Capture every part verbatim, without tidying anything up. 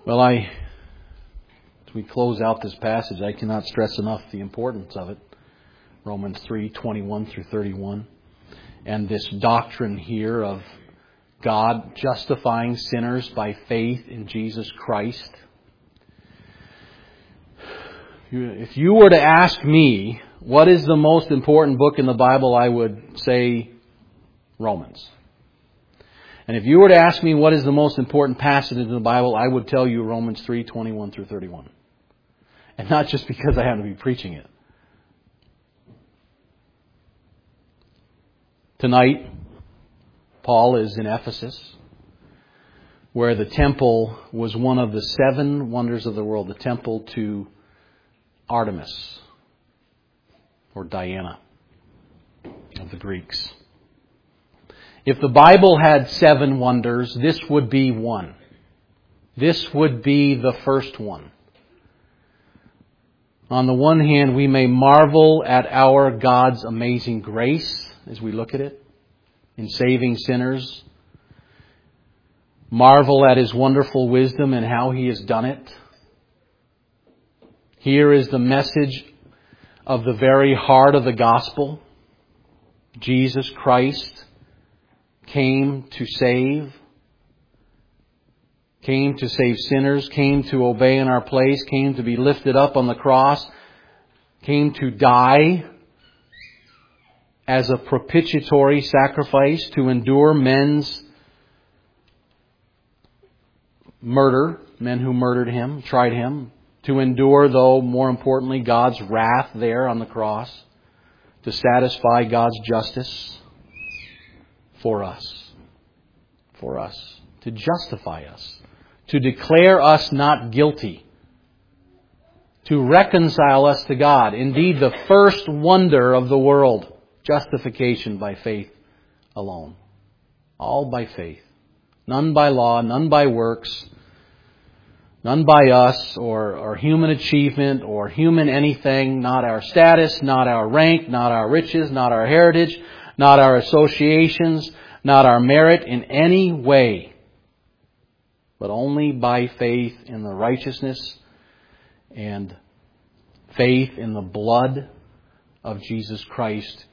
Well, I, as we close out this passage, I cannot stress enough the importance of it. Romans three, twenty-one through thirty-one. And this doctrine here of God justifying sinners by faith in Jesus Christ. If you were to ask me, what is the most important book in the Bible, I would say Romans. And if you were to ask me what is the most important passage in the Bible, I would tell you Romans three, twenty-one through thirty-one. And not just because I happen to be preaching it. Tonight, Paul is in Ephesus, where the temple was one of the seven wonders of the world, the temple to Artemis, or Diana of the Greeks. If the Bible had seven wonders, this would be one. This would be the first one. On the one hand, we may marvel at our God's amazing grace as we look at it in saving sinners. Marvel at His wonderful wisdom and how He has done it. Here is the message of the very heart of the gospel. Jesus Christ came to save, came to save sinners, came to obey in our place, came to be lifted up on the cross, came to die as a propitiatory sacrifice to endure men's murder, men who murdered Him, tried Him, to endure, though, more importantly, God's wrath there on the cross, to satisfy God's justice for us, for us, to justify us, to declare us not guilty, to reconcile us to God. Indeed, the first wonder of the world, justification by faith alone. All by faith. None by law, none by works, none by us or, or human achievement or human anything, not our status, not our rank, not our riches, not our heritage, not our associations, not our merit in any way, but only by faith in the righteousness and faith in the blood of Jesus Christ.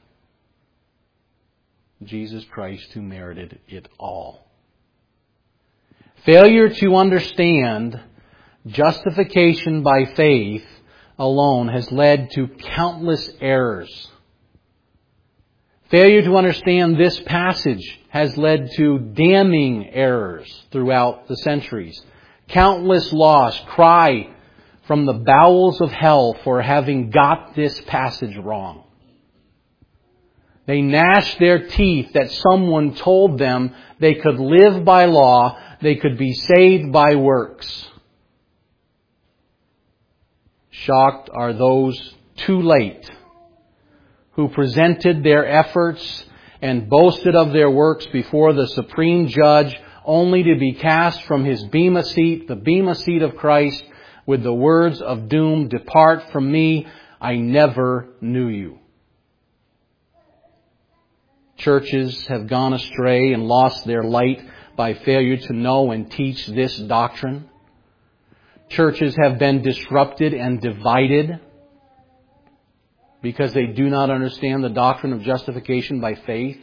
Jesus Christ who merited it all. Failure to understand justification by faith alone has led to countless errors. Failure to understand this passage has led to damning errors throughout the centuries. Countless lost cry from the bowels of hell for having got this passage wrong. They gnash their teeth that someone told them they could live by law, they could be saved by works. Shocked are those too late who presented their efforts and boasted of their works before the supreme judge, only to be cast from his bema seat, the bema seat of Christ, with the words of doom, "Depart from me, I never knew you." Churches have gone astray and lost their light by failure to know and teach this doctrine. Churches have been disrupted and divided because they do not understand the doctrine of justification by faith.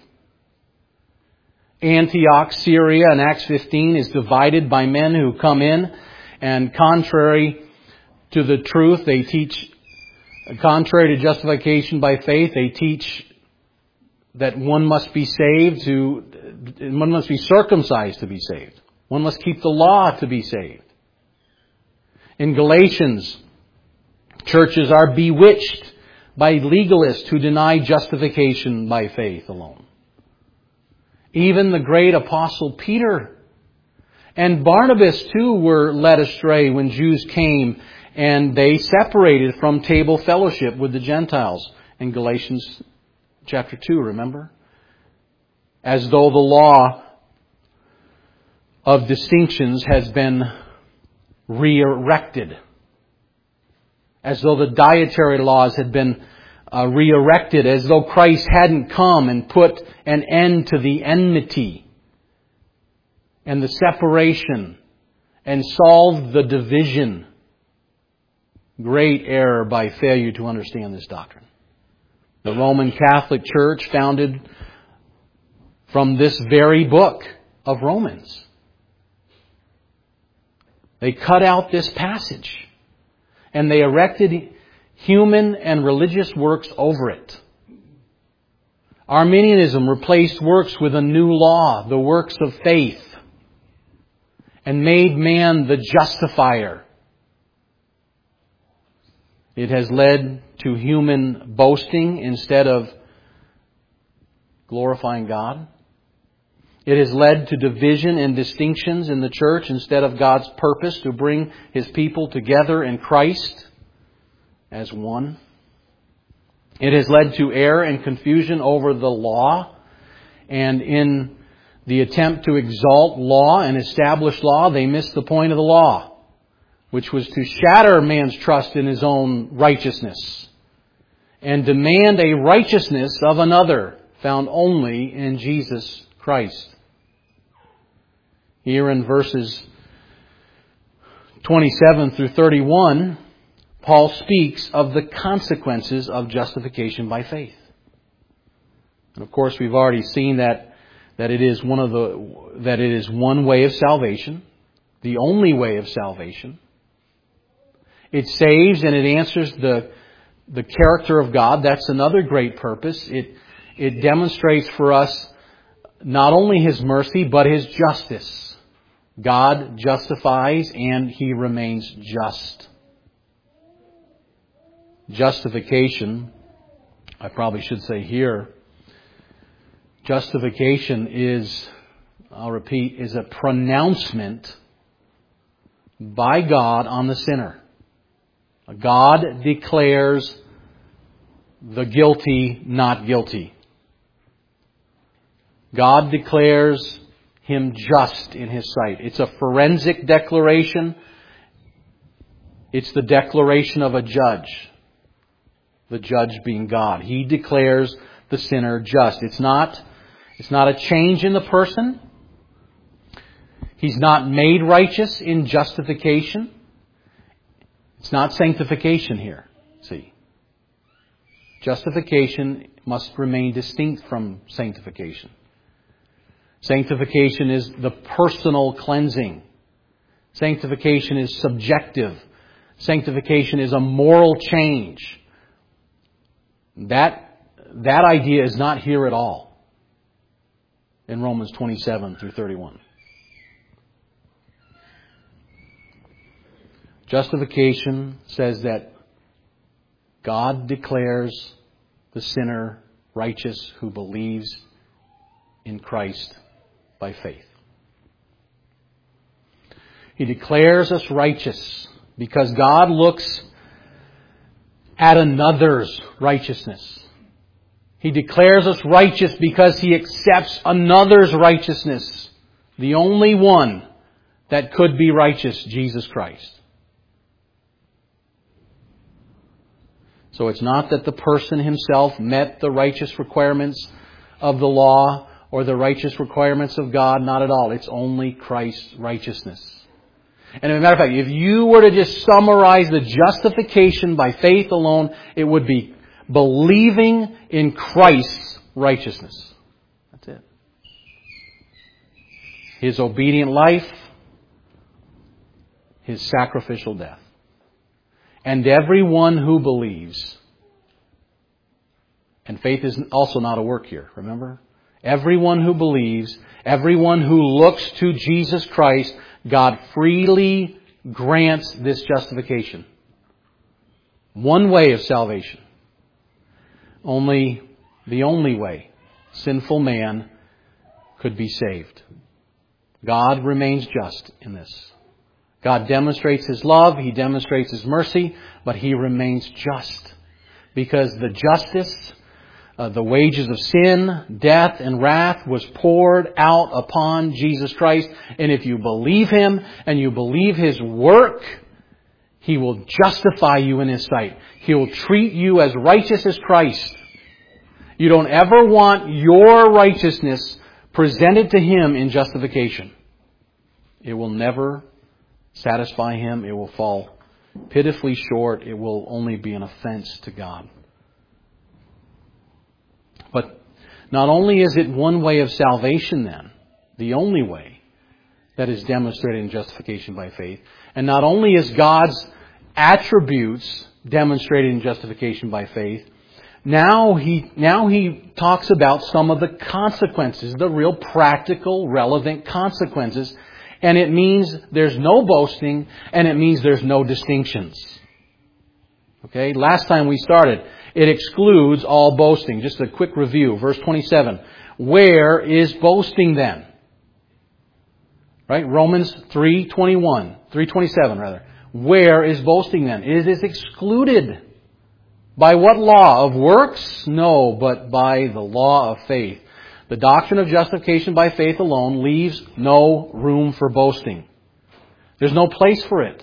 Antioch, Syria, in Acts fifteen is divided by men who come in and contrary to the truth, they teach, contrary to justification by faith, they teach that one must be saved to, one must be circumcised to be saved. One must keep the law to be saved. In Galatians, churches are bewitched by legalists who deny justification by faith alone. Even the great apostle Peter and Barnabas too were led astray when Jews came and they separated from table fellowship with the Gentiles in Galatians chapter two, remember? As though the law of distinctions has been re-erected. As though the dietary laws had been uh, re-erected. As though Christ hadn't come and put an end to the enmity and the separation and solved the division. Great error by failure to understand this doctrine. The Roman Catholic Church founded from this very book of Romans. They cut out this passage and they erected human and religious works over it. Arminianism replaced works with a new law, the works of faith, and made man the justifier. It has led to human boasting instead of glorifying God. It has led to division and distinctions in the church instead of God's purpose to bring His people together in Christ as one. It has led to error and confusion over the law. And in the attempt to exalt law and establish law, they missed the point of the law, which was to shatter man's trust in his own righteousness and demand a righteousness of another found only in Jesus Christ. Here in verses twenty-seven through thirty-one, Paul speaks of the consequences of justification by faith. And of course, we've already seen that that it is one of the that it is one way of salvation, the only way of salvation. It saves and it answers the the character of God. That's another great purpose. It it demonstrates for us not only His mercy but His justice. God justifies and He remains just. Justification, I probably should say here, justification is, I'll repeat, is a pronouncement by God on the sinner. God declares the guilty not guilty. God declares him just in His sight. It's a forensic declaration. It's the declaration of a judge. The judge being God. He declares the sinner just. It's not, it's not a change in the person. He's not made righteous in justification. It's not sanctification here. See. Justification must remain distinct from sanctification. Sanctification is the personal cleansing. Sanctification is subjective. Sanctification is a moral change. That, that idea is not here at all in Romans twenty-seven through thirty-one. Justification says that God declares the sinner righteous who believes in Christ by faith. He declares us righteous because God looks at another's righteousness. He declares us righteous because He accepts another's righteousness, the only one that could be righteous, Jesus Christ. So it's not that the person himself met the righteous requirements of the law or the righteous requirements of God. Not at all. It's only Christ's righteousness. And as a matter of fact, if you were to just summarize the justification by faith alone, it would be believing in Christ's righteousness. That's it. His obedient life, His sacrificial death. And everyone who believes. And faith is also not a work here, remember? Everyone who believes, everyone who looks to Jesus Christ, God freely grants this justification. One way of salvation. Only the only way sinful man could be saved. God remains just in this. God demonstrates His love, He demonstrates His mercy, but He remains just. Because the justice, uh, the wages of sin, death, and wrath was poured out upon Jesus Christ. And if you believe Him and you believe His work, He will justify you in His sight. He will treat you as righteous as Christ. You don't ever want your righteousness presented to Him in justification. It will never satisfy Him, it will fall pitifully short. It will only be an offense to God. But not only is it one way of salvation then, the only way that is demonstrated in justification by faith, and not only is God's attributes demonstrated in justification by faith, now he, now he talks about some of the consequences, the real practical, relevant consequences. And it means there's no boasting, and it means there's no distinctions. Okay, last time we started, it excludes all boasting. Just a quick review. Verse twenty-seven. Where is boasting then? Right? Romans three twenty-one. three twenty-seven rather. Where is boasting then? It is excluded. By what law? Of works? No, but by the law of faith. The doctrine of justification by faith alone leaves no room for boasting. There's no place for it.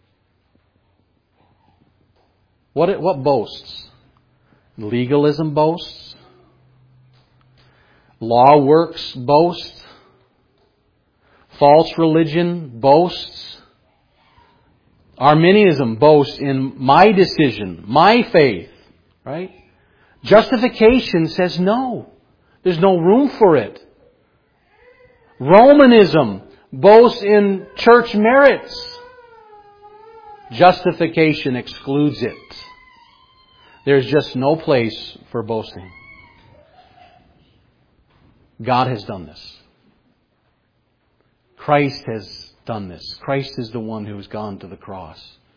What, what boasts? Legalism boasts. Law works boast. False religion boasts. Arminianism boasts in my decision, my faith. Right? Justification says no. There's no room for it. Romanism boasts in church merits. Justification excludes it. There's just no place for boasting. God has done this. Christ has done this. Christ is the one who has gone to the cross.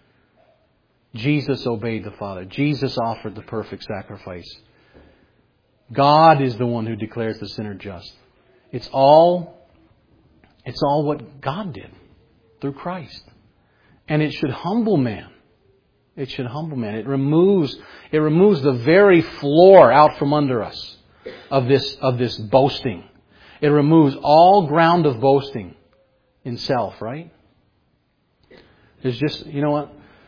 Jesus obeyed the Father. Jesus offered the perfect sacrifice. God is the one who declares the sinner just. It's all, it's all what God did through Christ. And it should humble man. It should humble man. It removes, it removes the very floor out from under us of this, of this boasting. It removes all ground of boasting in self, right? There's just, you know what?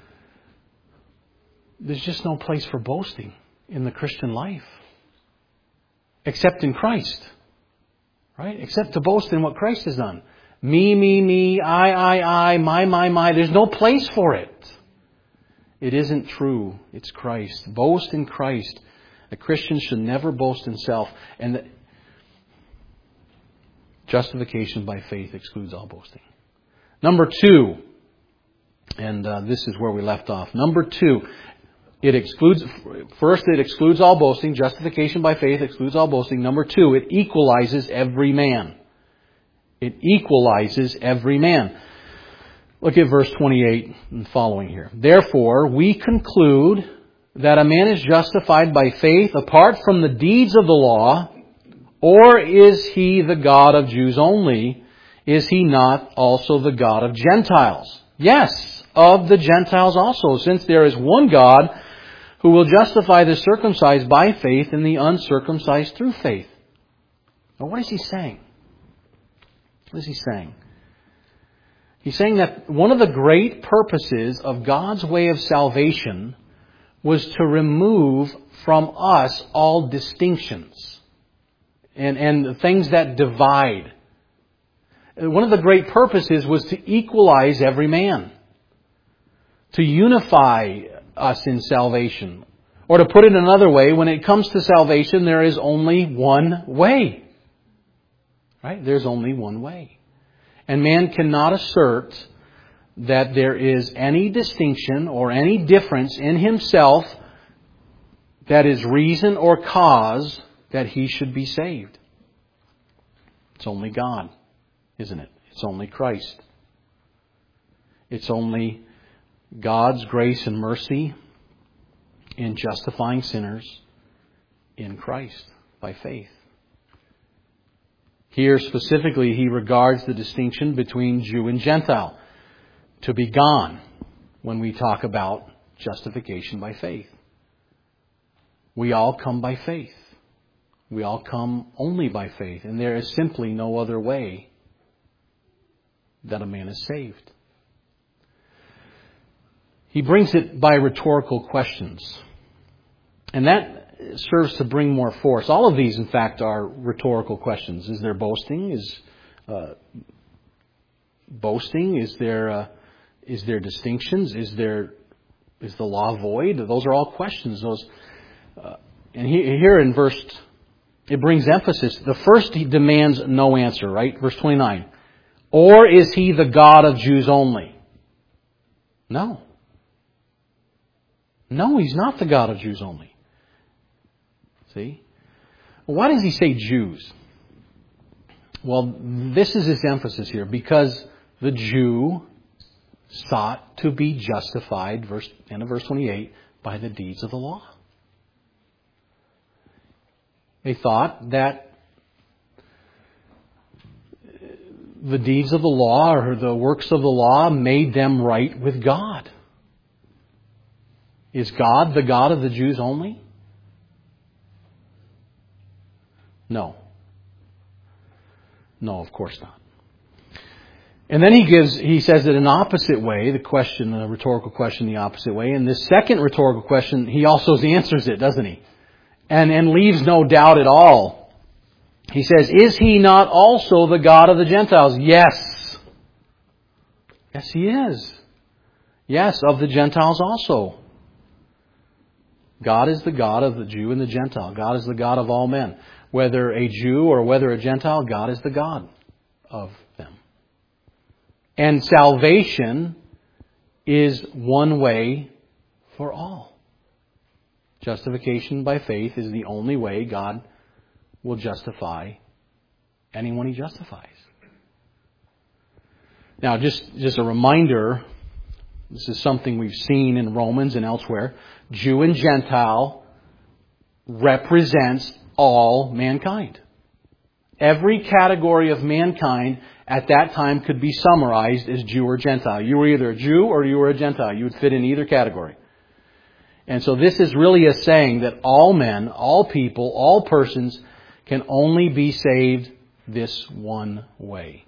There's just no place for boasting in the Christian life. Except in Christ. Right? Except to boast in what Christ has done. Me, me, me, I, I, I, my, my, my. There's no place for it. It isn't true. It's Christ. Boast in Christ. A Christian should never boast in self. And the justification by faith excludes all boasting. Number two. And uh, this is where we left off. Number two. It excludes, first, it excludes all boasting. Justification by faith excludes all boasting. Number two, it equalizes every man. It equalizes every man. Look at verse twenty-eight and following here. Therefore, we conclude that a man is justified by faith apart from the deeds of the law, or is he the God of Jews only? Is he not also the God of Gentiles? Yes, of the Gentiles also, since there is one God who will justify the circumcised by faith and the uncircumcised through faith. Now, what is he saying? What is he saying? He's saying that one of the great purposes of God's way of salvation was to remove from us all distinctions and, and things that divide. One of the great purposes was to equalize every man. To unify us in salvation. Or to put it another way, when it comes to salvation, there is only one way. Right? There's only one way. And man cannot assert that there is any distinction or any difference in himself that is reason or cause that he should be saved. It's only God, isn't it? It's only Christ. It's only God's grace and mercy in justifying sinners in Christ by faith. Here specifically, he regards the distinction between Jew and Gentile to be gone when we talk about justification by faith. We all come by faith. We all come only by faith. And there is simply no other way that a man is saved. He brings it by rhetorical questions. And that serves to bring more force. All of these, in fact, are rhetorical questions. Is there boasting? Is uh, boasting? Is there uh, Is there distinctions? Is there is the law void? Those are all questions. Those uh, and he, here in verse, it brings emphasis. The first he demands no answer, right? Verse twenty-nine. Or is he the God of Jews only? No. No, he's not the God of Jews only. See? Why does he say Jews? Well, this is his emphasis here. Because the Jew sought to be justified, verse end of verse twenty-eight, by the deeds of the law. They thought that the deeds of the law or the works of the law made them right with God. Is God the God of the Jews only? No. No, of course not. And then he gives, he says it in an opposite way, the question, the rhetorical question the opposite way. And this second rhetorical question, he also answers it, doesn't he? And, and leaves no doubt at all. He says, is he not also the God of the Gentiles? Yes. Yes, he is. Yes, of the Gentiles also. God is the God of the Jew and the Gentile. God is the God of all men. Whether a Jew or whether a Gentile, God is the God of them. And salvation is one way for all. Justification by faith is the only way God will justify anyone He justifies. Now, just, just a reminder, this is something we've seen in Romans and elsewhere. Jew and Gentile represents all mankind. Every category of mankind at that time could be summarized as Jew or Gentile. You were either a Jew or you were a Gentile. You would fit in either category. And so this is really a saying that all men, all people, all persons can only be saved this one way.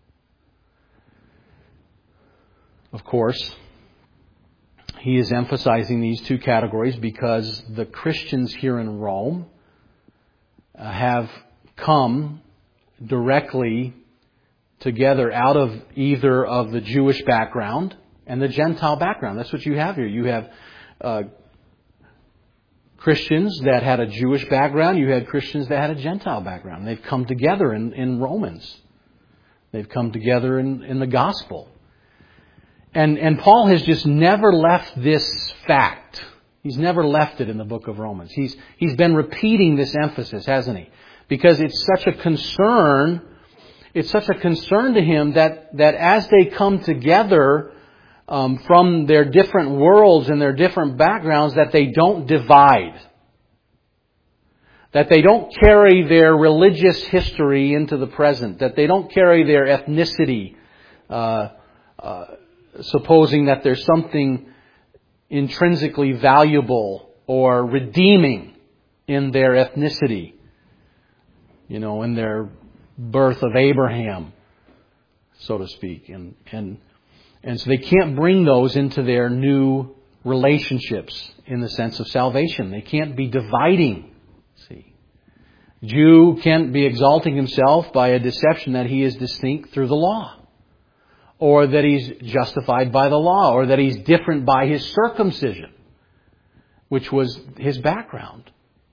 Of course, he is emphasizing these two categories because the Christians here in Rome uh, have come directly together out of either of the Jewish background and the Gentile background. That's what you have here. You have uh, Christians that had a Jewish background. You had Christians that had a Gentile background. They've come together in, in Romans. They've come together in, in the gospel. And, and Paul has just never left this fact. He's never left it in the book of Romans. He's, he's been repeating this emphasis, hasn't he? Because it's such a concern, it's such a concern to him that, that as they come together um, from their different worlds and their different backgrounds, that they don't divide. That they don't carry their religious history into the present. That they don't carry their ethnicity, uh, uh, supposing that there's something intrinsically valuable or redeeming in their ethnicity. You know, in their birth of Abraham, so to speak. And, and, and so they can't bring those into their new relationships in the sense of salvation. They can't be dividing. See, Jew can't be exalting himself by a deception that he is distinct through the law, or that he's justified by the law, or that he's different by his circumcision, which was his background.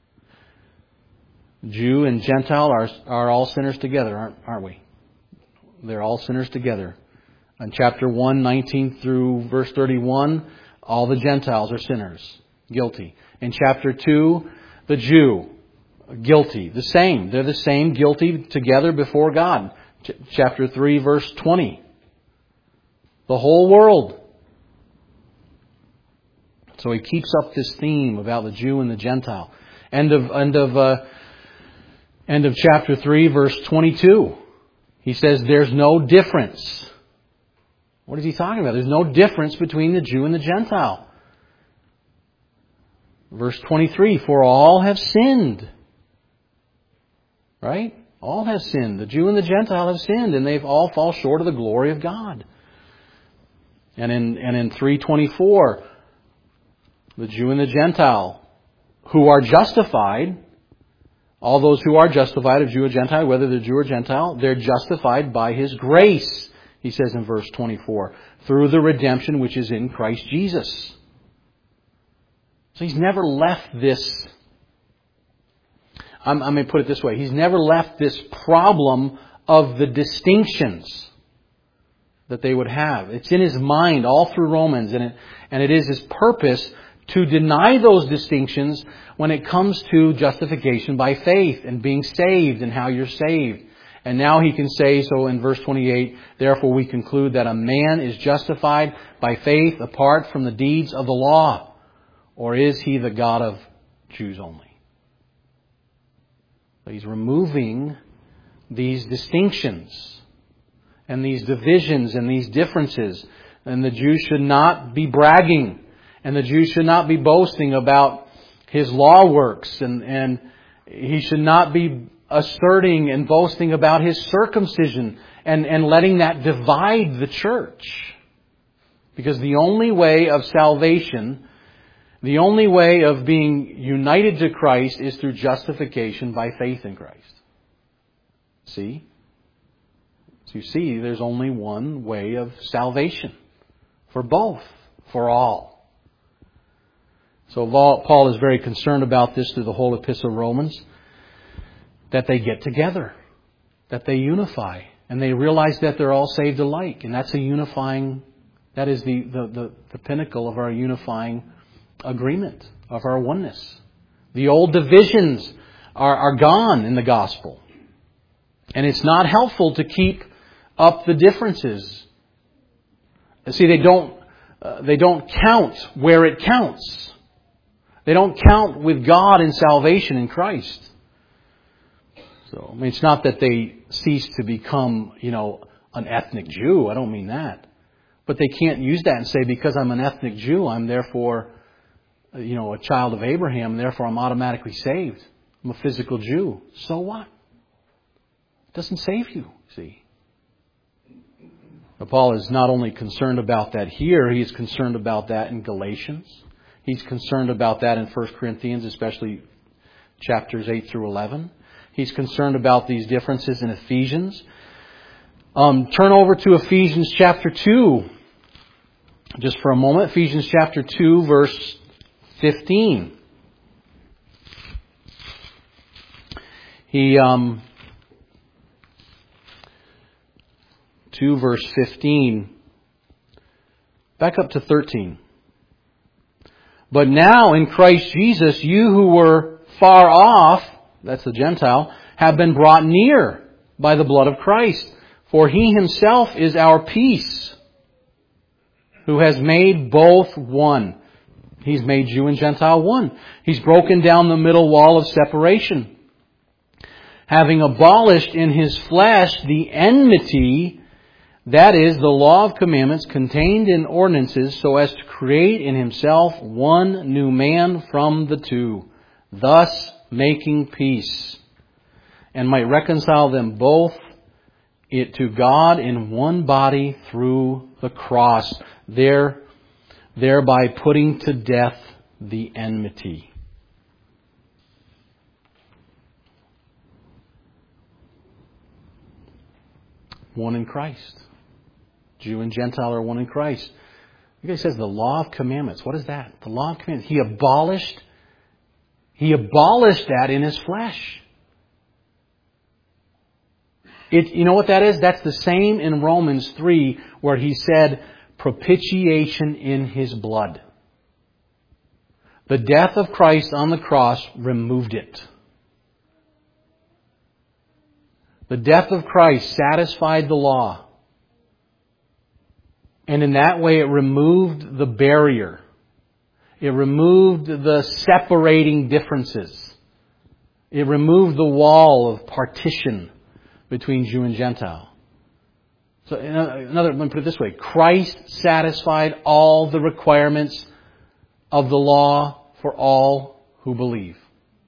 Jew and Gentile are are all sinners together, aren't aren't we? They're all sinners together. In chapter one, nineteen through verse thirty-one, all the Gentiles are sinners, guilty. In chapter two, the Jew, guilty. The same. They're the same, guilty together before God. Ch- chapter three, verse twenty. The whole world. So he keeps up this theme about the Jew and the Gentile. End of end of uh, end of chapter three, verse twenty-two. He says there's no difference. What is he talking about? There's no difference between the Jew and the Gentile. Verse twenty-three, for all have sinned. Right? All have sinned. The Jew and the Gentile have sinned, and they've all fall short of the glory of God. And in and in three twenty-four, the Jew and the Gentile who are justified, all those who are justified of Jew or Gentile, whether they're Jew or Gentile, they're justified by His grace. He says in verse twenty-four, through the redemption which is in Christ Jesus. So He's never left this, I'm, I'm going to put it this way, He's never left this problem of the distinctions that they would have. It's in His mind all through Romans, and it, and it is His purpose to deny those distinctions when it comes to justification by faith and being saved and how you're saved. And now He can say, so in verse twenty-eight, therefore we conclude that a man is justified by faith apart from the deeds of the law. Or is He the God of Jews only? So He's removing these distinctions and these divisions and these differences. And the Jews should not be bragging. And the Jews should not be boasting about His law works. And, and He should not be asserting and boasting about His circumcision and, and letting that divide the church. Because the only way of salvation, the only way of being united to Christ is through justification by faith in Christ. See? So you see, there's only one way of salvation. For both. For all. So Paul is very concerned about this through the whole epistle of Romans. That they get together. That they unify. And they realize that they're all saved alike. And that's a unifying, that is the, the, the, the pinnacle of our unifying agreement, of our oneness. The old divisions are, are gone in the gospel. And it's not helpful to keep up the differences. See, they don't, uh, they don't count where it counts. They don't count with God in salvation in Christ. So, I mean, it's not that they cease to become, you know, an ethnic Jew. I don't mean that. But they can't use that and say, because I'm an ethnic Jew, I'm therefore, you know, a child of Abraham, and therefore I'm automatically saved. I'm a physical Jew. So what? It doesn't save you, see. But Paul is not only concerned about that here, he is concerned about that in Galatians. He's concerned about that in First Corinthians, especially chapters eight through eleven. He's concerned about these differences in Ephesians. Um, turn over to Ephesians chapter two. Just for a moment. Ephesians chapter two, verse fifteen. He, um, two verse fifteen. Back up to thirteen. But now in Christ Jesus, you who were far off, that's the Gentile, have been brought near by the blood of Christ. For He Himself is our peace, who has made both one. He's made Jew and Gentile one. He's broken down the middle wall of separation, having abolished in His flesh the enmity, that is, the law of commandments contained in ordinances, so as to create in Himself one new man from the two, thus making peace, and might reconcile them both it to God in one body through the cross, there, thereby putting to death the enmity. One in Christ. Jew and Gentile are one in Christ. He says the law of commandments. What is that? The law of commandments. He abolished He abolished that in His flesh. It, you know what that is? That's the same in Romans three, where He said propitiation in His blood. The death of Christ on the cross removed it. The death of Christ satisfied the law. And in that way it removed the barrier. It removed the separating differences. It removed the wall of partition between Jew and Gentile. So, another, let me put it this way. Christ satisfied all the requirements of the law for all who believe.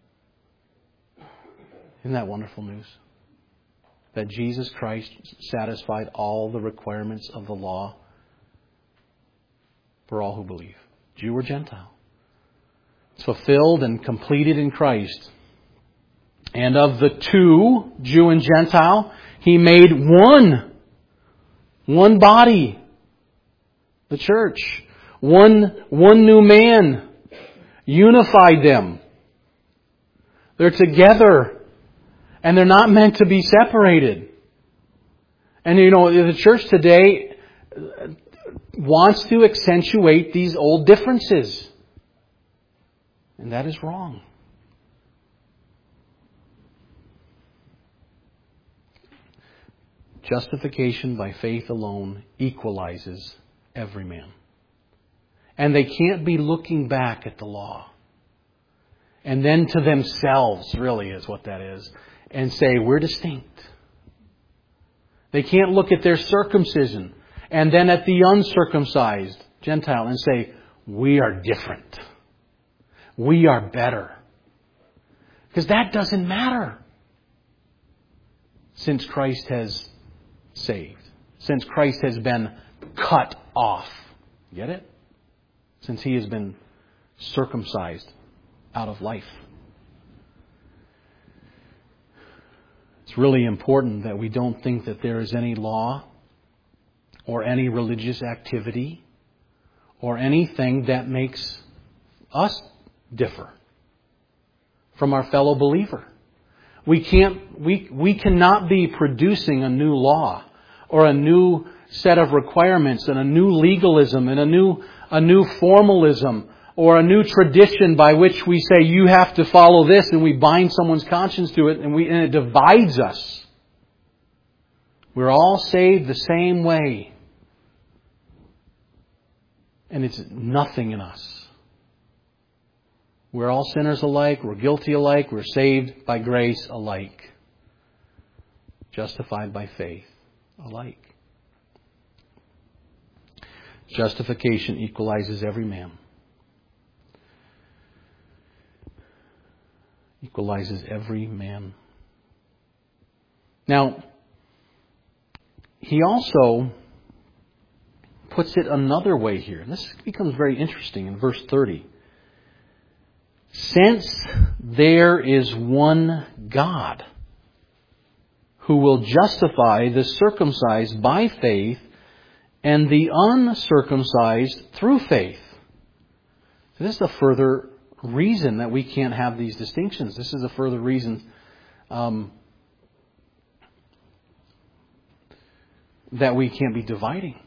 Isn't that wonderful news? That Jesus Christ satisfied all the requirements of the law for all who believe. Jew or Gentile. It's fulfilled and completed in Christ. And of the two, Jew and Gentile, He made one. One body. The church. One, one new man. Unified them. They're together. And they're not meant to be separated. And you know, the church today wants to accentuate these old differences. And that is wrong. Justification by faith alone equalizes every man. And they can't be looking back at the law. And then to themselves, really is what that is. And say, we're distinct. They can't look at their circumcision and then at the uncircumcised Gentile and say, we are different. We are better. Because that doesn't matter. Since Christ has saved. Since Christ has been cut off. Get it? Since He has been circumcised out of life. It's really important that we don't think that there is any law or any religious activity or anything that makes us differ from our fellow believer. We can't, we, we cannot be producing a new law or a new set of requirements and a new legalism and a new, a new formalism or a new tradition by which we say you have to follow this, and we bind someone's conscience to it, and we and it divides us. We're all saved the same way. And it's nothing in us. We're all sinners alike, we're guilty alike, we're saved by grace alike. Justified by faith alike. Justification equalizes every man. Equalizes every man. Now, he also puts it another way here. And this becomes very interesting in verse thirty. Since there is one God who will justify the circumcised by faith and the uncircumcised through faith. So this is a further reason that we can't have these distinctions. This is a further reason um, that we can't be dividing.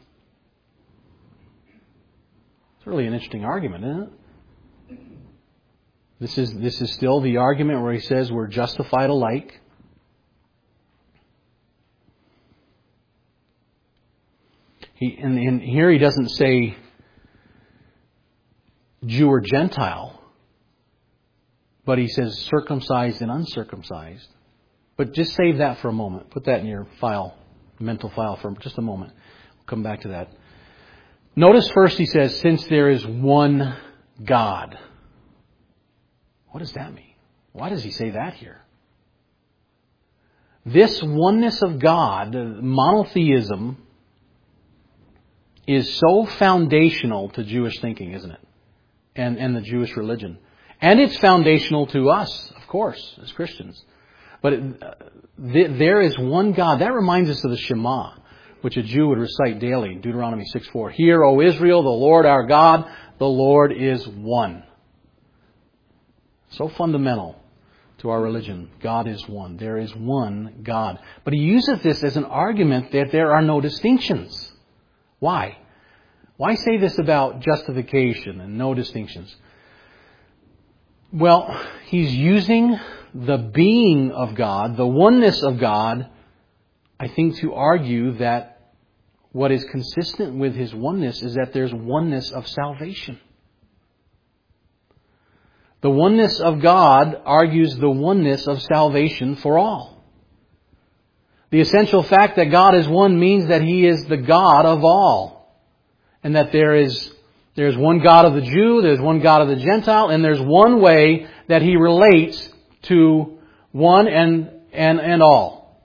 It's really an interesting argument, isn't it? This is this is still the argument where he says we're justified alike. He and, and here he doesn't say Jew or Gentile. But he says circumcised and uncircumcised. But just save that for a moment. Put that in your file, mental file for just a moment. We'll come back to that. Notice first he says, since there is one God. What does that mean? Why does he say that here? This oneness of God, monotheism, is so foundational to Jewish thinking, isn't it? And, and the Jewish religion. And it's foundational to us, of course, as Christians. But it, uh, th- there is one God. That reminds us of the Shema, which a Jew would recite daily, Deuteronomy six four. Hear, O Israel, the Lord our God, the Lord is one. So fundamental to our religion. God is one. There is one God. But he uses this as an argument that there are no distinctions. Why? Why say this about justification and no distinctions? Well, he's using the being of God, the oneness of God, I think, to argue that what is consistent with his oneness is that there's oneness of salvation. The oneness of God argues the oneness of salvation for all. The essential fact that God is one means that He is the God of all. And that there is there's one God of the Jew, there's one God of the Gentile, and there's one way that He relates to one and and, and all.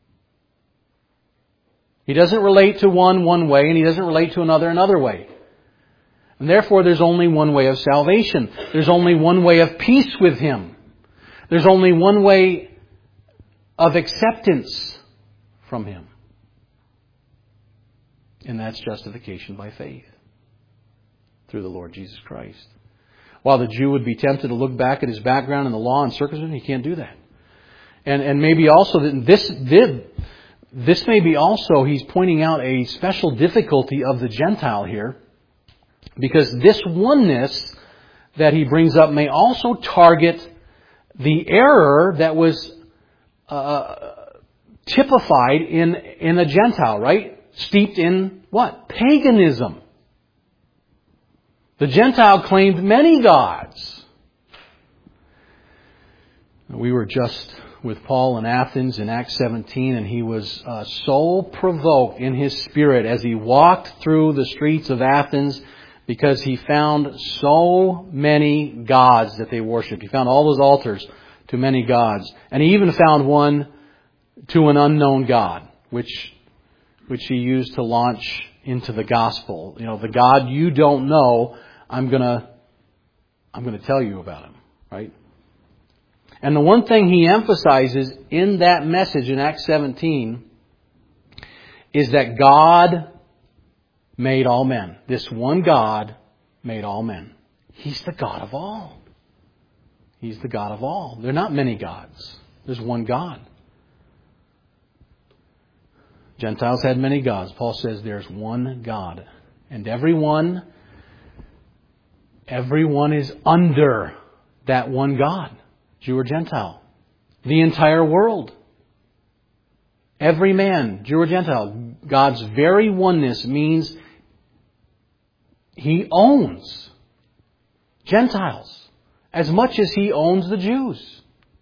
He doesn't relate to one one way, and He doesn't relate to another another way. And therefore, there's only one way of salvation. There's only one way of peace with Him. There's only one way of acceptance from Him. And that's justification by faith through the Lord Jesus Christ. While the Jew would be tempted to look back at his background in the law and circumcision, he can't do that. And and maybe also that this did this may be also he's pointing out a special difficulty of the Gentile here, because this oneness that he brings up may also target the error that was uh, typified in in a Gentile, right? Steeped in what? Paganism. The Gentile claimed many gods. We were just with Paul in Athens in Acts seventeen, and he was uh, so provoked in his spirit as he walked through the streets of Athens, because he found so many gods that they worshipped. He found all those altars to many gods. And he even found one to an unknown God, which which he used to launch into the gospel. You know, the God you don't know, I'm gonna I'm gonna tell you about him, right? And the one thing he emphasizes in that message in Acts seventeen is that God made all men. This one God made all men. He's the God of all. He's the God of all. There are not many gods. There's one God. Gentiles had many gods. Paul says there's one God. And everyone, everyone is under that one God, Jew or Gentile. The entire world. Every man, Jew or Gentile. God's very oneness means He owns Gentiles as much as He owns the Jews.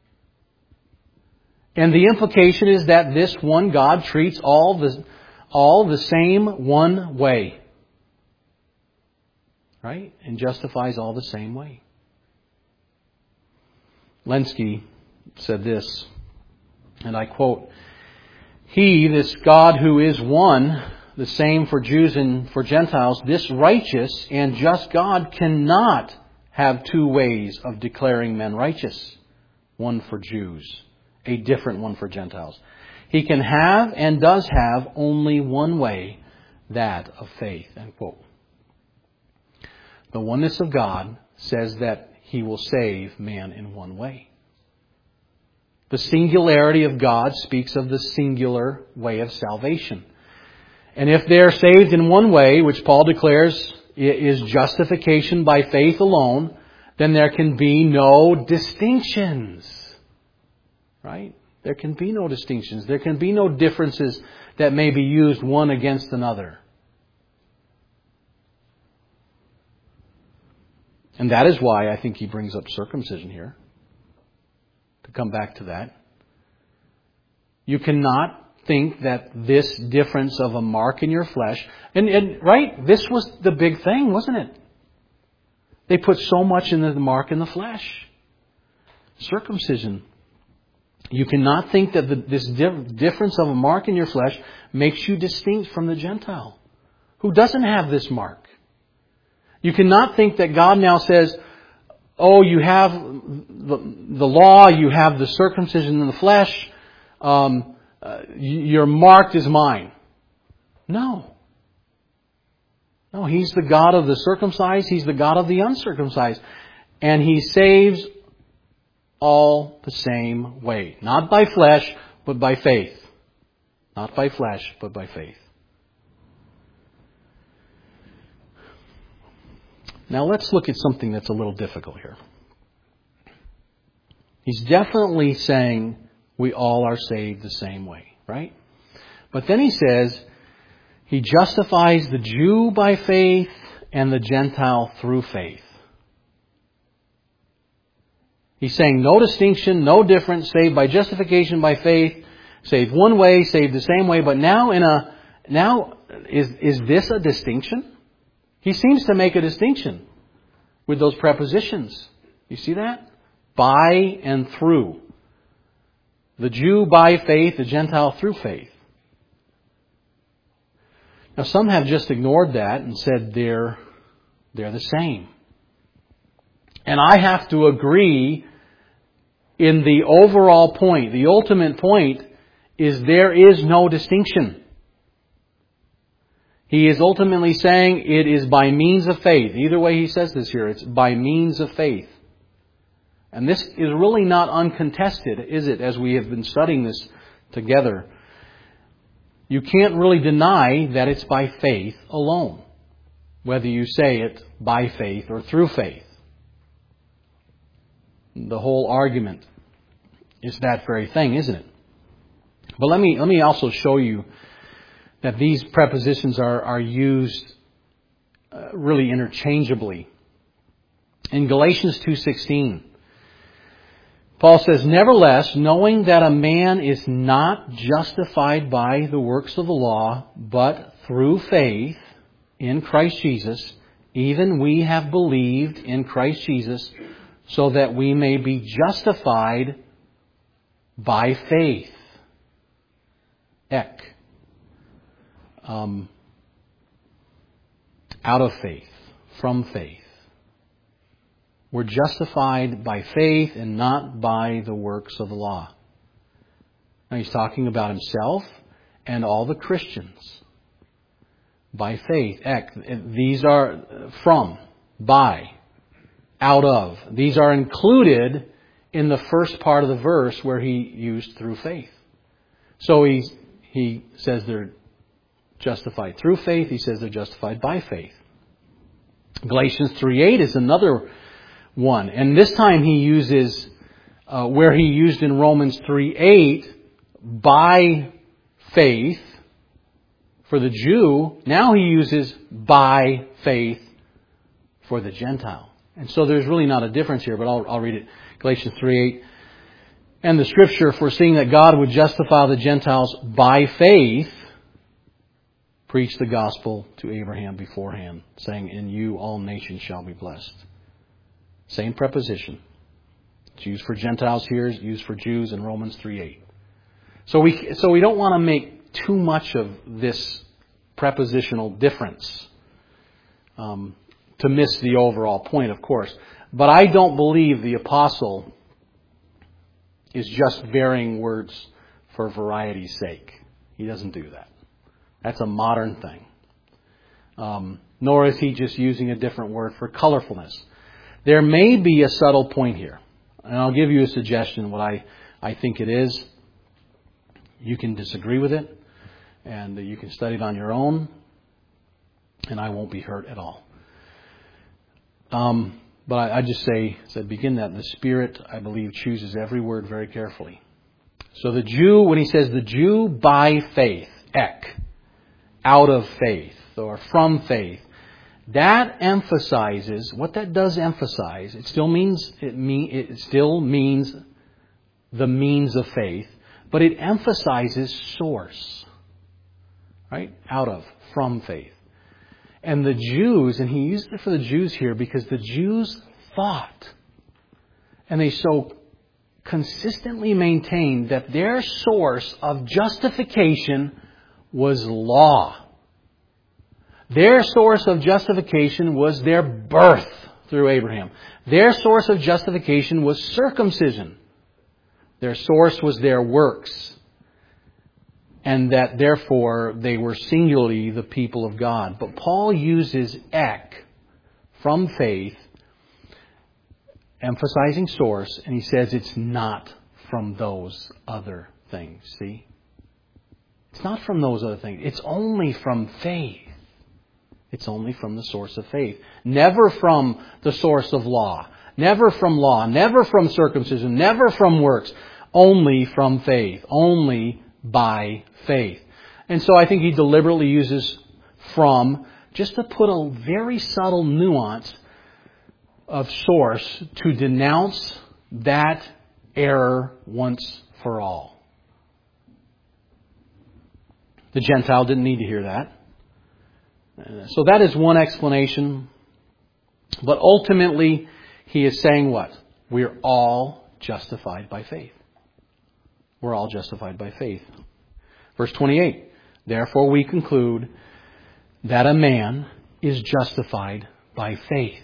And the implication is that this one God treats all the, all the same one way. Right? And justifies all the same way. Lenski said this, and I quote, "He, this God who is one, the same for Jews and for Gentiles, this righteous and just God cannot have two ways of declaring men righteous. One for Jews, a different one for Gentiles. He can have and does have only one way, that of faith." End quote. The oneness of God says that He will save man in one way. The singularity of God speaks of the singular way of salvation. And if they're saved in one way, which Paul declares is justification by faith alone, then there can be no distinctions. Right? There can be no distinctions. There can be no differences that may be used one against another. And that is why I think he brings up circumcision here. To come back to that. You cannot think that this difference of a mark in your flesh, and, and right, this was the big thing, wasn't it? They put so much in the mark in the flesh. Circumcision. You cannot think that the, this di- difference of a mark in your flesh makes you distinct from the Gentile who doesn't have this mark. You cannot think that God now says, oh, you have the, the law, you have the circumcision in the flesh, um, uh, you're marked as mine. No. No, He's the God of the circumcised, He's the God of the uncircumcised. And He saves all the same way. Not by flesh, but by faith. Not by flesh, but by faith. Now let's look at something that's a little difficult here. He's definitely saying we all are saved the same way, right? But then he says He justifies the Jew by faith and the Gentile through faith. He's saying no distinction, no difference, saved by justification by faith, saved one way, saved the same way. But now in a now is is this a distinction? He seems to make a distinction with those prepositions. You see that? By and through. The Jew by faith, the Gentile through faith. Now some have just ignored that and said they're they're the same. And I have to agree in the overall point. The ultimate point is there is no distinction. He is ultimately saying it is by means of faith. Either way he says this here, it's by means of faith. And this is really not uncontested, is it, as we have been studying this together? You can't really deny that it's by faith alone, whether you say it by faith or through faith. The whole argument is that very thing, isn't it? But let me let me also show you that these prepositions are, are used uh, really interchangeably. In Galatians two sixteen, Paul says, "Nevertheless, knowing that a man is not justified by the works of the law, but through faith in Christ Jesus, even we have believed in Christ Jesus, so that we may be justified by faith." Ek. Um, out of faith. From faith. We're justified by faith and not by the works of the law. Now he's talking about himself and all the Christians. By faith. Ek. These are from, by, out of. These are included in the first part of the verse where he used through faith. So he, he says they're justified through faith. He says they're justified by faith. Galatians three eight is another one. And this time he uses, uh, where he used in Romans three eight, by faith for the Jew, now he uses by faith for the Gentile. And so there's really not a difference here, but I'll, I'll read it. Galatians three eight. "And the Scripture, foreseeing that God would justify the Gentiles by faith, preached the gospel to Abraham beforehand, saying, in you all nations shall be blessed." Same preposition. It's used for Gentiles here, it's used for Jews in Romans three eight. So we, so we don't want to make too much of this prepositional difference um, to miss the overall point, of course. But I don't believe the apostle is just varying words for variety's sake. He doesn't do that. That's a modern thing. Um, nor is he just using a different word for colorfulness. There may be a subtle point here. And I'll give you a suggestion what I, I think it is. You can disagree with it. And you can study it on your own. And I won't be hurt at all. Um, but I, I just say, as I begin that, the Spirit, I believe, chooses every word very carefully. So the Jew, when he says the Jew by faith, ek, out of faith, or from faith, that emphasizes, what that does emphasize, it still means, it, mean, it still means the means of faith, but it emphasizes source. Right? Out of, from faith. And the Jews, and he used it for the Jews here because the Jews thought, and they so consistently maintained that their source of justification was law. Their source of justification was their birth through Abraham. Their source of justification was circumcision. Their source was their works. And that therefore they were singularly the people of God. But Paul uses ek, from faith, emphasizing source, and he says it's not from those other things. See? It's not from those other things. It's only from faith. It's only from the source of faith. Never from the source of law. Never from law. Never from circumcision. Never from works. Only from faith. Only by faith. And so I think he deliberately uses from just to put a very subtle nuance of source to denounce that error once for all. The Gentile didn't need to hear that. So that is one explanation. But ultimately, he is saying what? We're all justified by faith. We're all justified by faith. Verse twenty-eight. Therefore we conclude that a man is justified by faith,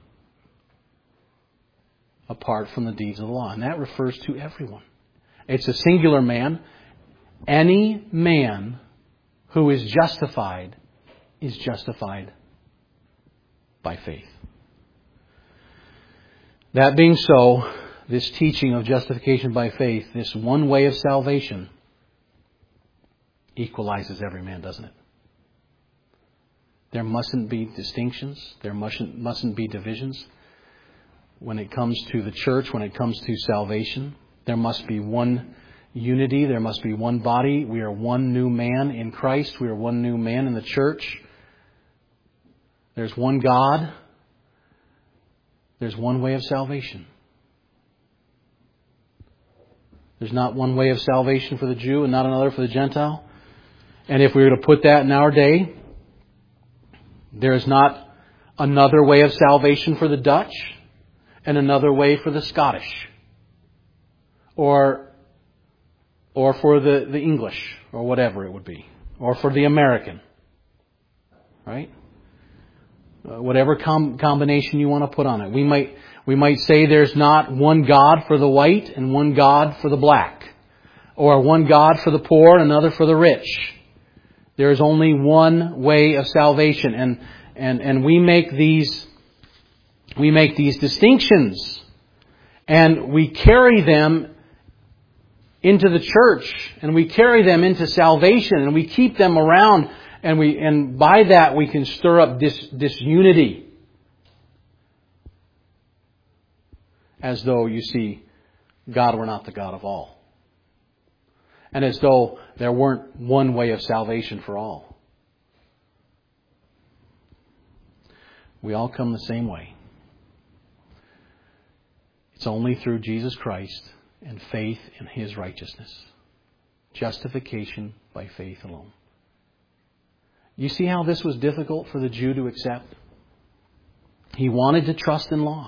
apart from the deeds of the law. And that refers to everyone. It's a singular man. Any man who is justified is justified by faith. That being so, this teaching of justification by faith, this one way of salvation, equalizes every man, doesn't it? There mustn't be distinctions. There mustn't, mustn't be divisions. When it comes to the church, when it comes to salvation, there must be one unity. There must be one body. We are one new man in Christ. We are one new man in the church. There's one God. There's one way of salvation. There's not one way of salvation for the Jew and not another for the Gentile. And if we were to put that in our day, there is not another way of salvation for the Dutch and another way for the Scottish. Or, or for the, the English, or whatever it would be. Or for the American. Right? Uh, whatever com- combination you want to put on it. We might we might say there's not one God for the white and one God for the black, or one God for the poor and another for the rich. There is only one way of salvation, and and and we make these we make these distinctions, and we carry them into the church, and we carry them into salvation, and we keep them around. And we, and by that we can stir up dis, disunity. As though, you see, God were not the God of all. And as though there weren't one way of salvation for all. We all come the same way. It's only through Jesus Christ and faith in His righteousness. Justification by faith alone. You see how this was difficult for the Jew to accept? He wanted to trust in law.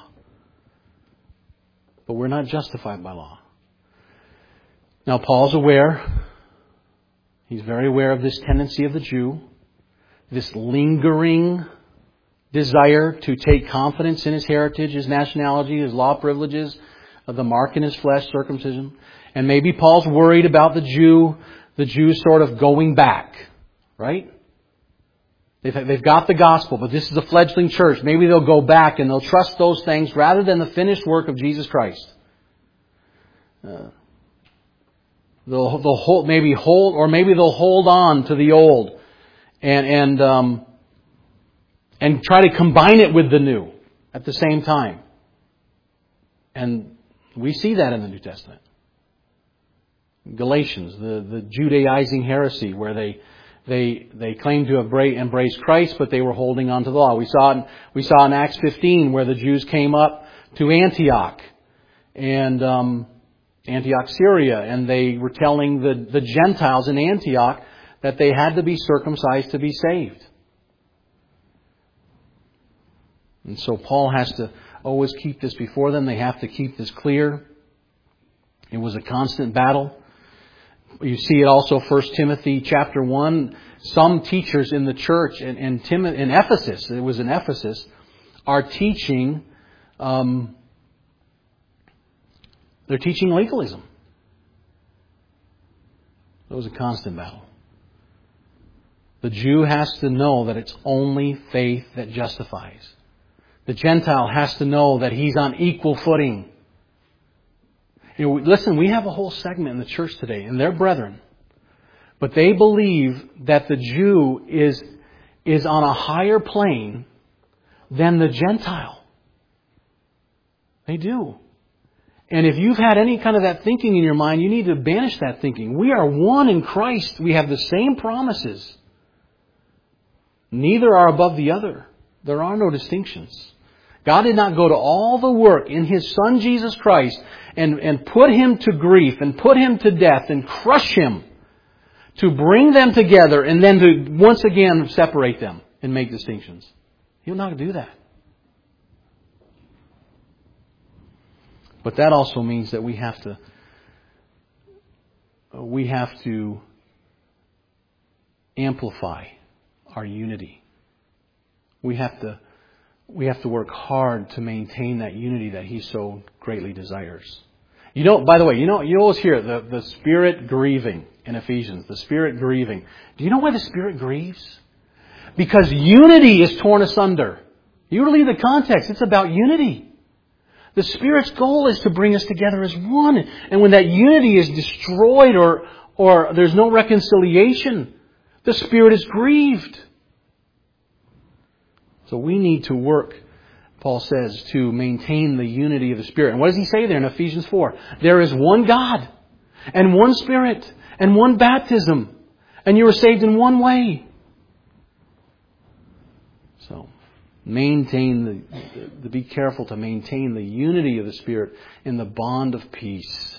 But we're not justified by law. Now Paul's aware. He's very aware of this tendency of the Jew. This lingering desire to take confidence in his heritage, his nationality, his law privileges, the mark in his flesh, circumcision. And maybe Paul's worried about the Jew, the Jew sort of going back. Right? They've got the gospel, but this is a fledgling church. Maybe they'll go back and they'll trust those things rather than the finished work of Jesus Christ. Uh, they'll, they'll hold, maybe hold, or maybe they'll hold on to the old and and um, and try to combine it with the new at the same time. And we see that in the New Testament. Galatians, the the Judaizing heresy, where they. They they claimed to have embraced Christ, but they were holding on to the law. We saw in, we saw in Acts fifteen where the Jews came up to Antioch and um, Antioch, Syria, and they were telling the, the Gentiles in Antioch that they had to be circumcised to be saved. And so Paul has to always keep this before them. They have to keep this clear. It was a constant battle. You see it also First Timothy chapter one. Some teachers in the church in, in, Tim, in Ephesus, it was in Ephesus, are teaching, um, they're teaching legalism. It was a constant battle. The Jew has to know that it's only faith that justifies. The Gentile has to know that he's on equal footing. You know, listen, we have a whole segment in the church today, and they're brethren. But they believe that the Jew is, is on a higher plane than the Gentile. They do. And if you've had any kind of that thinking in your mind, you need to banish that thinking. We are one in Christ. We have the same promises. Neither are above the other. There are no distinctions. God did not go to all the work in His Son Jesus Christ and, and put Him to grief and put Him to death and crush Him to bring them together and then to once again separate them and make distinctions. He'll not do that. But that also means that we have to we have to amplify our unity. We have to We have to work hard to maintain that unity that He so greatly desires. You know, by the way, you know, you always hear the, the Spirit grieving in Ephesians. The Spirit grieving. Do you know why the Spirit grieves? Because unity is torn asunder. You leave the context. It's about unity. The Spirit's goal is to bring us together as one. And when that unity is destroyed or, or there's no reconciliation, the Spirit is grieved. So we need to work, Paul says, to maintain the unity of the Spirit. And what does he say there in Ephesians four? There is one God, and one Spirit, and one baptism, and you are saved in one way. So, maintain the, the, be careful to maintain the unity of the Spirit in the bond of peace.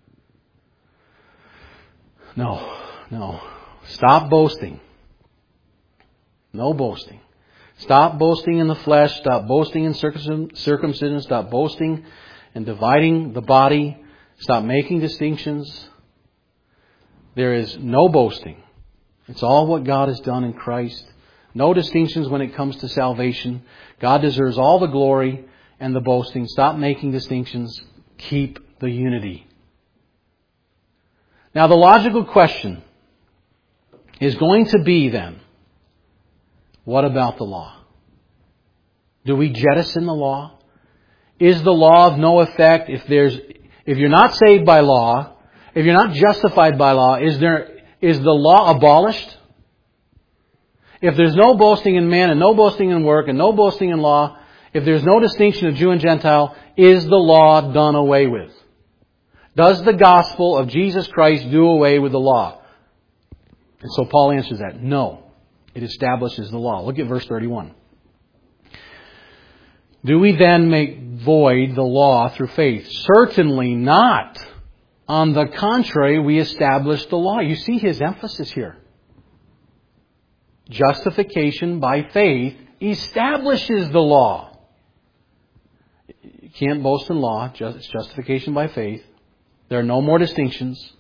No, no. Stop boasting. No boasting. Stop boasting in the flesh. Stop boasting in circumcision. Stop boasting and dividing the body. Stop making distinctions. There is no boasting. It's all what God has done in Christ. No distinctions when it comes to salvation. God deserves all the glory and the boasting. Stop making distinctions. Keep the unity. Now the logical question is going to be then, what about the law? Do we jettison the law? Is the law of no effect if there's if you're not saved by law, if you're not justified by law, is there is the law abolished? If there's no boasting in man and no boasting in work and no boasting in law, if there's no distinction of Jew and Gentile, is the law done away with? Does the gospel of Jesus Christ do away with the law? And so Paul answers that, no. It establishes the law. Look at verse thirty-one. Do we then make void the law through faith? Certainly not. On the contrary, we establish the law. You see his emphasis here. Justification by faith establishes the law. You can't boast in law. It's justification by faith. There are no more distinctions.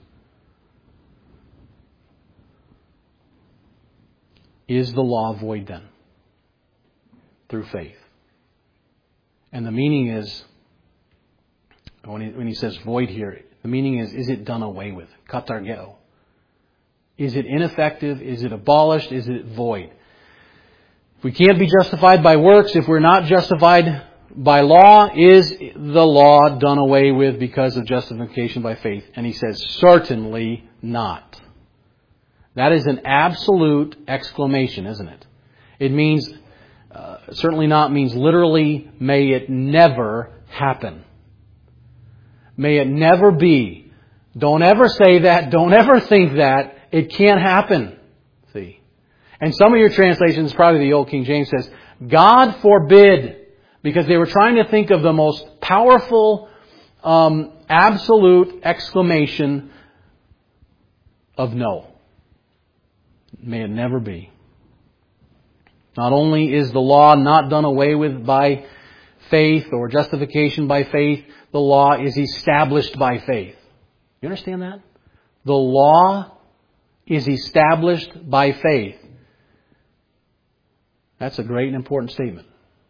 Is the law void then? Through faith. And the meaning is, when he, when he says void here, the meaning is, is it done away with? Katargeo. Is it ineffective? Is it abolished? Is it void? If we can't be justified by works, if we're not justified by law, is the law done away with because of justification by faith? And he says, certainly not. That is an absolute exclamation, isn't it? It means, uh, certainly not means literally, may it never happen. May it never be. Don't ever say that. Don't ever think that. It can't happen. See? And some of your translations, probably the Old King James says, God forbid. Because they were trying to think of the most powerful, um, absolute exclamation of no. May it never be. Not only is the law not done away with by faith or justification by faith, the law is established by faith. You understand that? The law is established by faith. That's a great and important statement.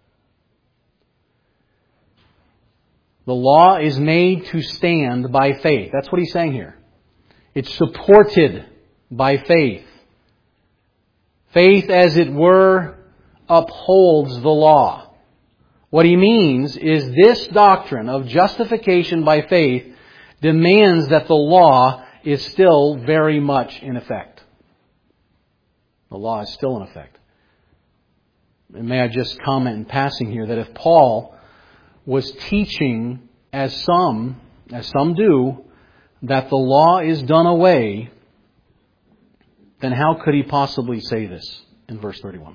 The law is made to stand by faith. That's what he's saying here. It's supported by faith. Faith, as it were, upholds the law. What he means is this doctrine of justification by faith demands that the law is still very much in effect. The law is still in effect. And may I just comment in passing here that if Paul was teaching, as some, as some do, that the law is done away, then how could he possibly say this in verse thirty-one?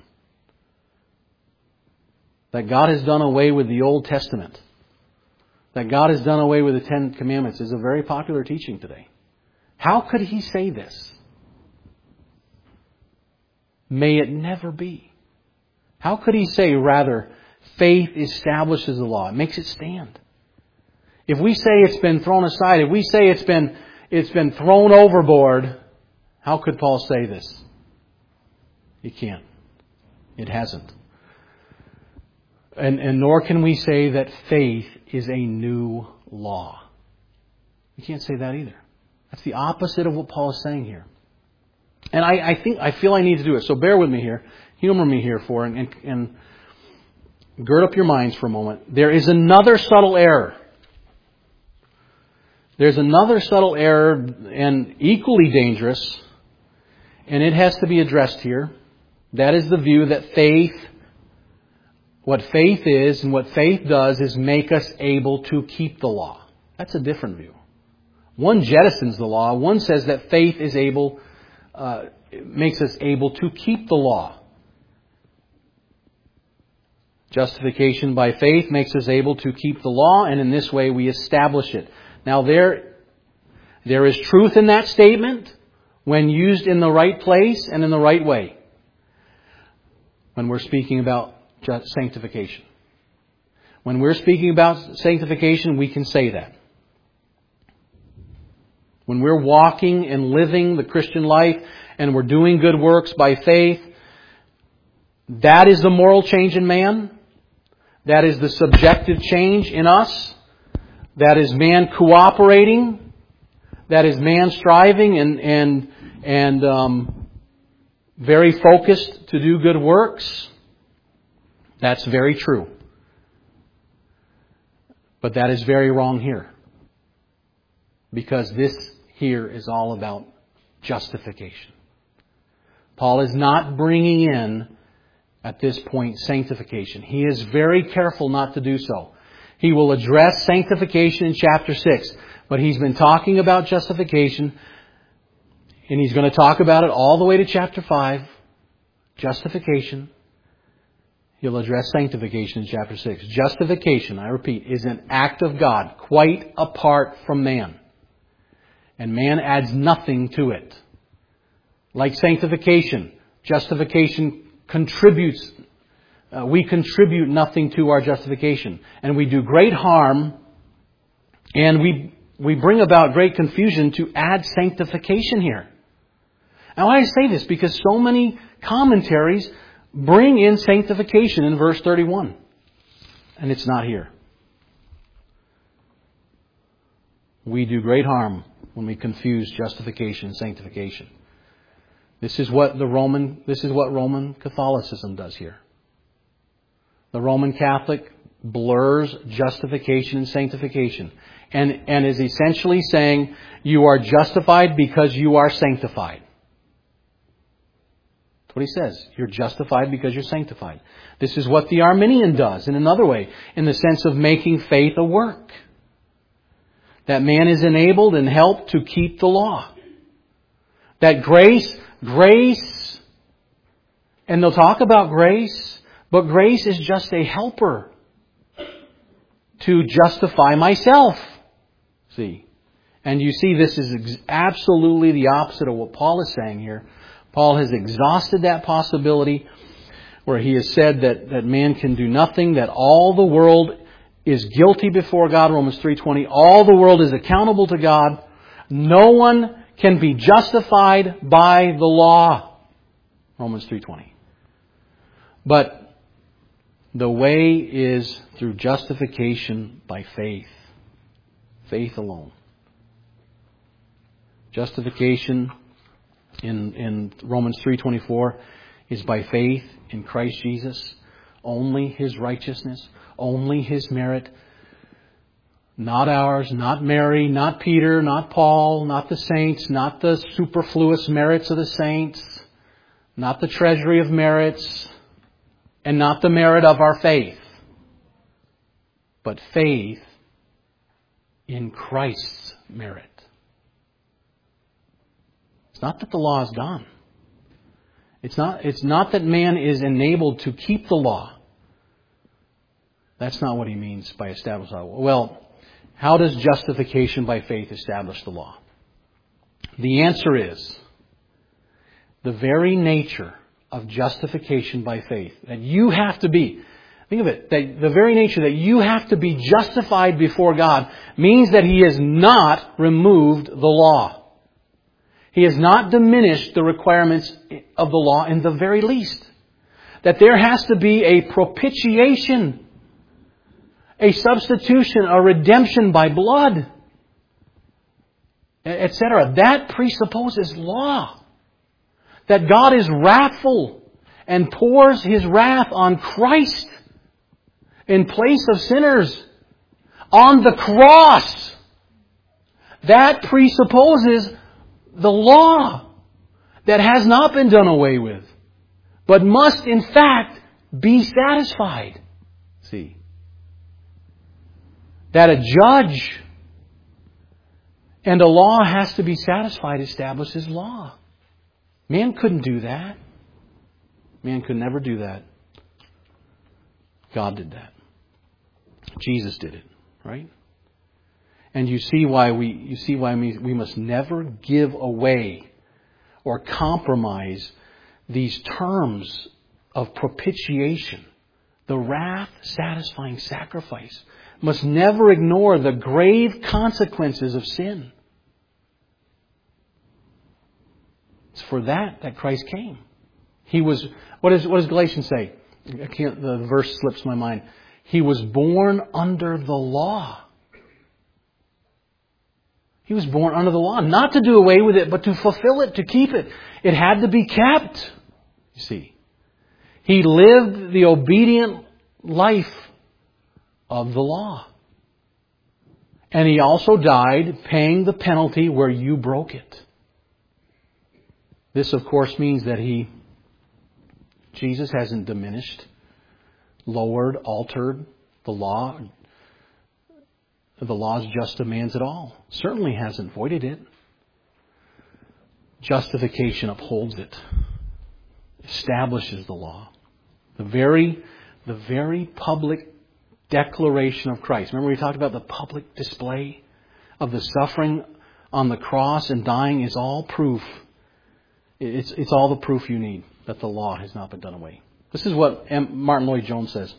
That God has done away with the Old Testament, that God has done away with the Ten Commandments is a very popular teaching today. How could he say this? May it never be. How could he say, rather, faith establishes the law, it makes it stand? If we say it's been thrown aside, if we say it's been it's been thrown overboard, how could Paul say this? He can't. It hasn't. And, and nor can we say that faith is a new law. We can't say that either. That's the opposite of what Paul is saying here. And I, I think I feel I need to do it. So bear with me here. humor me here for and, and, and gird up your minds for a moment. There is another subtle error. There's another subtle error and equally dangerous, and it has to be addressed here. That is the view that faith, what faith is and what faith does is make us able to keep the law. That's a different view. One jettisons the law. One says that faith is able, uh, makes us able to keep the law. Justification by faith makes us able to keep the law, and in this way we establish it. Now there, there is truth in that statement when used in the right place and in the right way. When we're speaking about sanctification. When we're speaking about sanctification, we can say that. When we're walking and living the Christian life and we're doing good works by faith, that is the moral change in man. That is the subjective change in us. That is man cooperating. That is man striving and and and um, very focused to do good works. That's very true. But that is very wrong here. Because this here is all about justification. Paul is not bringing in, at this point, sanctification. He is very careful not to do so. He will address sanctification in chapter six. But he's been talking about justification. And he's going to talk about it all the way to chapter five. Justification. He'll address sanctification in chapter six. Justification, I repeat, is an act of God, quite apart from man. And man adds nothing to it. Like sanctification, justification contributes. Uh, we contribute nothing to our justification. And we do great harm. And we we bring about great confusion to add sanctification here. Now I say this because so many commentaries bring in sanctification in verse thirty-one. And it's not here. We do great harm when we confuse justification and sanctification. This is what the Roman, this is what Roman Catholicism does here. The Roman Catholic blurs justification and sanctification. And, and is essentially saying you are justified because you are sanctified. That's what he says. You're justified because you're sanctified. This is what the Arminian does in another way, in the sense of making faith a work. That man is enabled and helped to keep the law. That grace, grace, and they'll talk about grace, but grace is just a helper to justify myself. See? And you see this is ex- absolutely the opposite of what Paul is saying here. Paul has exhausted that possibility where he has said that, that man can do nothing, that all the world is guilty before God, Romans three twenty. All the world is accountable to God. No one can be justified by the law, Romans three twenty. But the way is through justification by faith. Faith alone. Justification in, in Romans three twenty-four is by faith in Christ Jesus. Only His righteousness. Only His merit. Not ours, not Mary, not Peter, not Paul, not the saints, not the superfluous merits of the saints, not the treasury of merits, and not the merit of our faith. But faith in Christ's merit. It's not that the law is gone. It's not, it's not that man is enabled to keep the law. That's not what he means by establish the law. Well, how does justification by faith establish the law? The answer is the very nature of justification by faith. That you have to be, think of it, that the very nature that you have to be justified before God means that He has not removed the law. He has not diminished the requirements of the law in the very least. That there has to be a propitiation, a substitution, a redemption by blood, et cetera. That presupposes law. That God is wrathful and pours His wrath on Christ in place of sinners on the cross. That presupposes the law that has not been done away with, but must in fact be satisfied. See, that a judge and a law has to be satisfied establishes law. Man couldn't do that. Man could never do that. God did that. Jesus did it, right? And you see why we you see why we, we must never give away or compromise these terms of propitiation, the wrath-satisfying sacrifice. Must never ignore the grave consequences of sin. It's for that that Christ came. He was, what, is, what does Galatians say? I can't, the verse slips my mind. He was born under the law. He was born under the law, not to do away with it, but to fulfill it, to keep it. It had to be kept. You see, He lived the obedient life of the law. And He also died paying the penalty where you broke it. This, of course, means that He, Jesus hasn't diminished, lowered, altered the law, the law's just demands at all. Certainly hasn't voided it. Justification upholds it, establishes the law. The very, the very public declaration of Christ. Remember we talked about the public display of the suffering on the cross and dying is all proof. It's, it's all the proof you need that the law has not been done away. This is what Martin Lloyd-Jones says.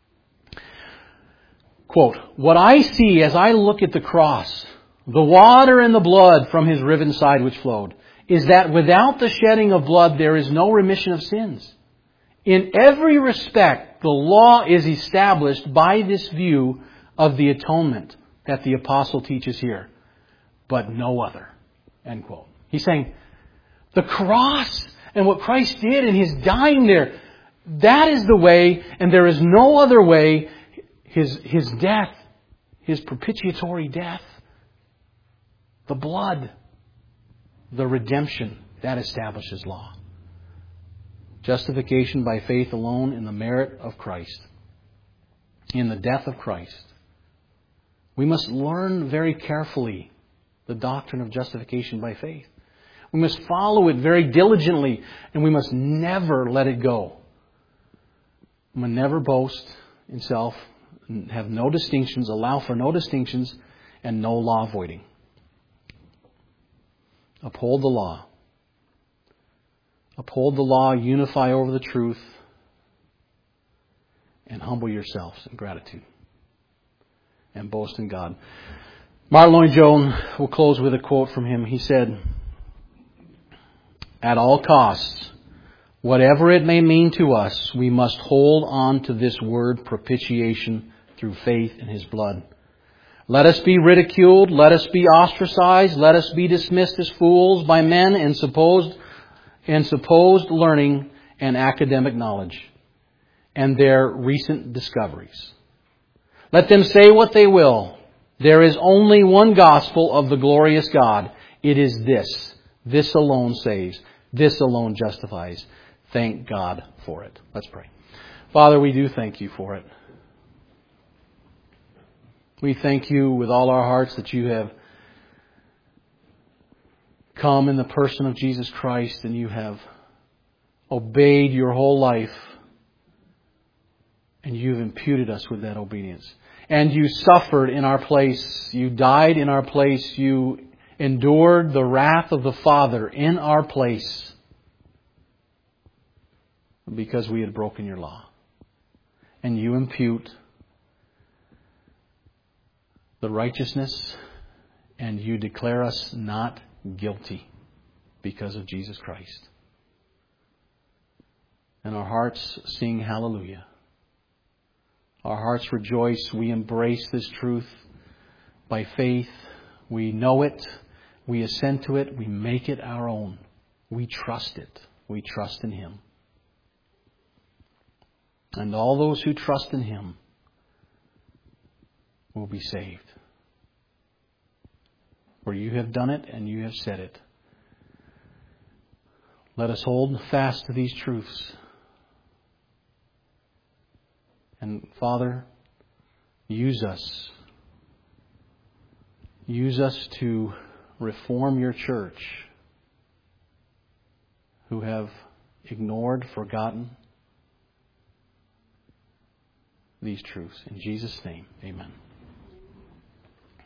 Quote, "What I see as I look at the cross, the water and the blood from His riven side which flowed, is that without the shedding of blood there is no remission of sins. In every respect, the law is established by this view of the atonement that the apostle teaches here, but no other." End quote. He's saying, the cross and what Christ did in His dying there, that is the way, and there is no other way. His, his death, His propitiatory death, the blood, the redemption, that establishes law. Justification by faith alone in the merit of Christ, in the death of Christ. We must learn very carefully the doctrine of justification by faith. We must follow it very diligently, and we must never let it go. We must never boast in self, have no distinctions, allow for no distinctions, and no law voiding. Uphold the law. Uphold the law, unify over the truth, and humble yourselves in gratitude. And boast in God. Martin Lloyd-Jones, will close with a quote from him. He said, "At all costs, whatever it may mean to us, we must hold on to this word propitiation through faith in His blood. Let us be ridiculed, let us be ostracized, let us be dismissed as fools by men and supposed and supposed learning and academic knowledge and their recent discoveries. Let them say what they will. There is only one gospel of the glorious God. It is this. This alone saves. This alone justifies. Thank God for it." Let's pray. Father, we do thank You for it. We thank You with all our hearts that You have come in the person of Jesus Christ and You have obeyed Your whole life and You've imputed us with that obedience. And You suffered in our place. You died in our place. You endured the wrath of the Father in our place because we had broken Your law. And You impute the righteousness, and You declare us not guilty because of Jesus Christ. And our hearts sing hallelujah. Our hearts rejoice. We embrace this truth by faith. We know it. We assent to it. We make it our own. We trust it. We trust in Him. And all those who trust in Him will be saved. For you have done it and you have said it. Let us hold fast to these truths. And Father, use us. Use us to reform your church who have ignored, forgotten these truths. In Jesus' name, amen.